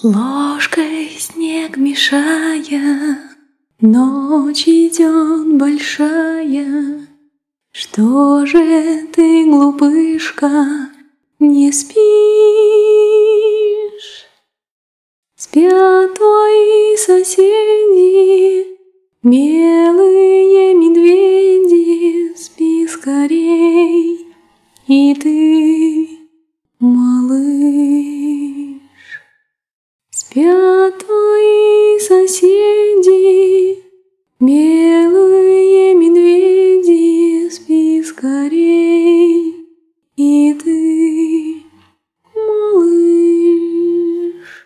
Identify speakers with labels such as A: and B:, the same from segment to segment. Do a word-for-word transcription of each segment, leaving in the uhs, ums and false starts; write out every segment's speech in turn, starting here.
A: Ложкой снег мешая, ночь идет большая. Что же ты, глупышка, не спишь? Спят твои соседи, белые медведи. Спи скорей, и ты, малыш. Спят твои соседи, белые медведи. Спи скорей, и ты, малыш.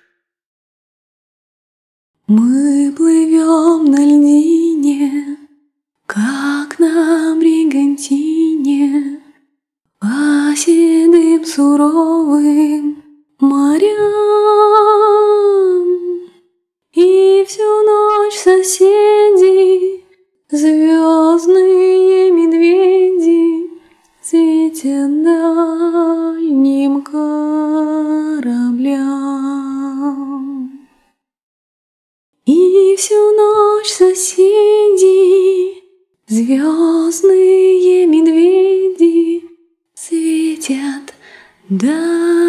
A: Мы плывем на льдине, как на бригантине, по седым суровым морям. И всю ночь соседи, звездные медведи, светят дальним кораблям. И всю ночь соседи, звездные медведи, светят дальним